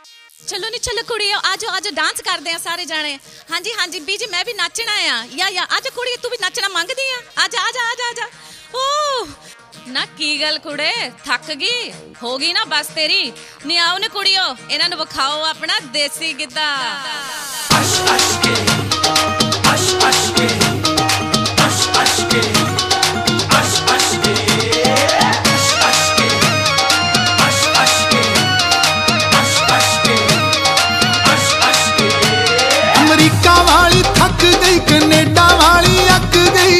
चलो नहीं चलो कुड़ियो आज आज डांस करते हैं सारे जाने। हाँ जी बीजी मैं भी नचना आ या आज कुड़ी तू भी नचना मंगदी आ आजा आजा आजा आजा। ओ ना की गल कुड़े थक गई होगी ना बस तेरी नहीं आओ ने कुड़ियो इन्हां नूं विखाओ अपना देसी गिद्धा। अमरीका वाली थक गई कनेडा वाली अक गई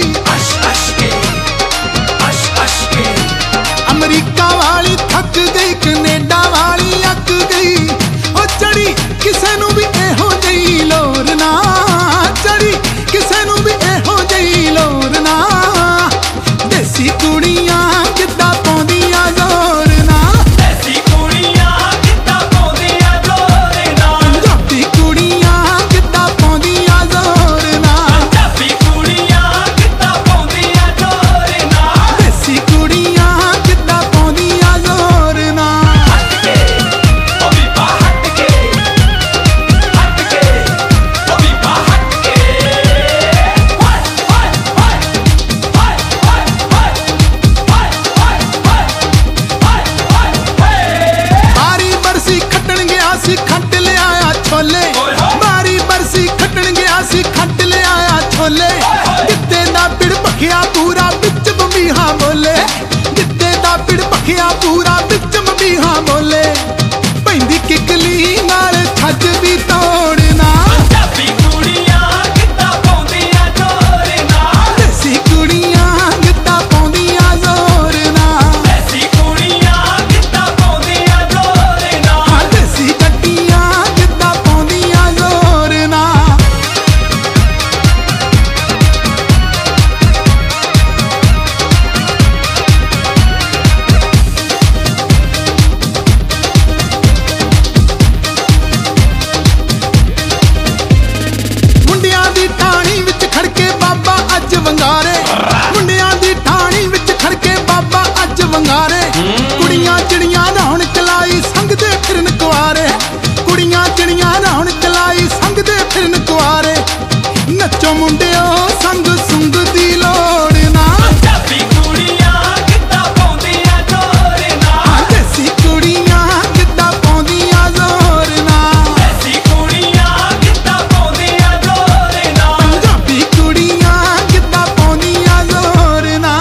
अमरीका वाली थक गई कनेडा वाली अक गई ओ चढ़ी किसे नू भी एहो जई लोर ना चढ़ी किसे नू भी एहो जई लोर ना देसी कुड़ियां किद्दां पाउंदियां जोर ना देसी कुड़ियां किद्दां पाउंदियां जोर ना पंजाबी कुड़ियां किद्दां पाउंदियां जोर ना पंजाबी कुड़ियां किद्दां पाउंदियां जोर ना देसी कुड़ियां किद्दां पाउंदियां जोर ना हट के ओ भी पा हट के ओ भी पा हट के बारी बरसी खट्टन गया सी खट्ट ले आया छोले बारी बरसी खट्टन गया सी खट्ट ले आया छोले गिद्दे दा पिड़ भखिया पूरा बिच बंबीहा बोले गिद्दे दा पिड़ भखिया पूरा बिच बंबीहा बोले पैंदी किकली नाल छज भी तोड़ना पंजाबी कुड़ियां गिद्दा पाउंदियां जोर ना देसी कुड़ियां गिद्दा पाउंदियां जोर ना देसी कुड़ियां गिद्दा पाउंदियां जोर ना देसी कट्टियां गिद्दा पाउंदियां जोर ना ਮੁੰਡਿਆਂ ਦੀ ਠਾਣੀ ਵਿੱਚ ਖੜਕੇ ਬਾਬਾ ਅੱਜ ਵੰਗਾਰੇ ਮੁੰਡਿਆਂ ਦੀ ਠਾਣੀ ਵਿੱਚ ਖੜਕੇ ਬਾਬਾ ਅੱਜ ਵੰਗਾਰੇ ਕੁੜੀਆਂ ਚਿੜੀਆਂ ਰੌਣਕ ਲਾਈ ਸੰਗਦੇ ਫਿਰਨ ਕੁਆਰੇ ਕੁੜੀਆਂ ਚਿੜੀਆਂ ਰੌਣਕ ਲਾਈ ਸੰਗਦੇ ਫਿਰਨ ਕੁਆਰੇ ਨੱਚੋ ਮੁੰਡਿਓ ਸੰਗ ਸੁੰਗ ਦੀ ਲੋੜ ਨਾ ਪੰਜਾਬੀ ਕੁੜੀਆਂ ਕਿੱਦਾਂ ਪਾਉਂਦੀਆਂ ਜ਼ੋਰ ਨਾ ਦੇਸੀ ਕੁੜੀਆਂ ਕਿੱਦਾਂ ਪਾਉਂਦੀਆਂ ਜ਼ੋਰ ਨਾ ਦੇਸੀ ਕੁੜੀਆਂ ਕਿੱਦਾਂ ਪਾਉਂਦੀਆਂ ਜ਼ੋਰ ਨਾ ਪੰਜਾਬੀ ਕੁੜੀਆਂ ਕਿੱਦਾਂ ਪਾਉਂਦੀਆਂ ਜ਼ੋਰ ਨਾ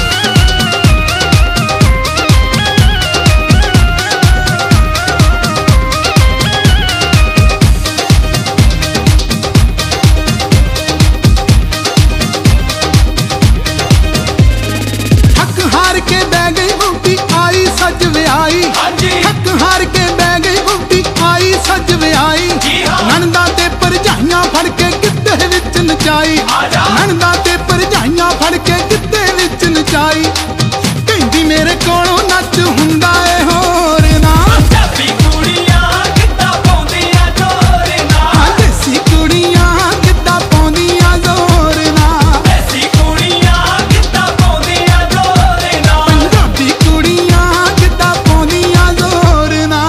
थक हार के बह गई बूटी आई सज विआई थक हार के बह गई बूटी आई सज विआई नणदा ते भरजाइयां फड़ के गिद्दे विच नचाई नणदा ते भरजाइयां फड़ के गिद्दे विच नचाई कहंदी मेरे कोलों नच हुंदा ए होर ना पंजाबी कुड़ियां गिद्दा पाउंदियां जोर ना देसी कुड़ियां गिद्दा पाउंदियां जोर ना देसी कुड़ियां गिद्दा पाउंदियां जोर ना पंजाबी कुड़ियां गिद्दा पाउंदियां जोर ना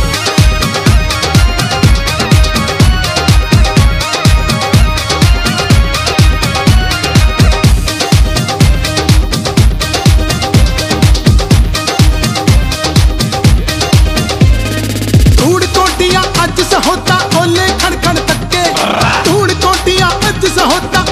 ਧੂੜ ਕੋਟੀਆਂ ਅੱਜ ਸਹੋਤਾ ਓਲੇ ਖੜ ਖੜ ਤੱਕੇ ਧੂੜ ਕੋਟੀਆਂ ਅੱਜ ਸਹੋਤਾ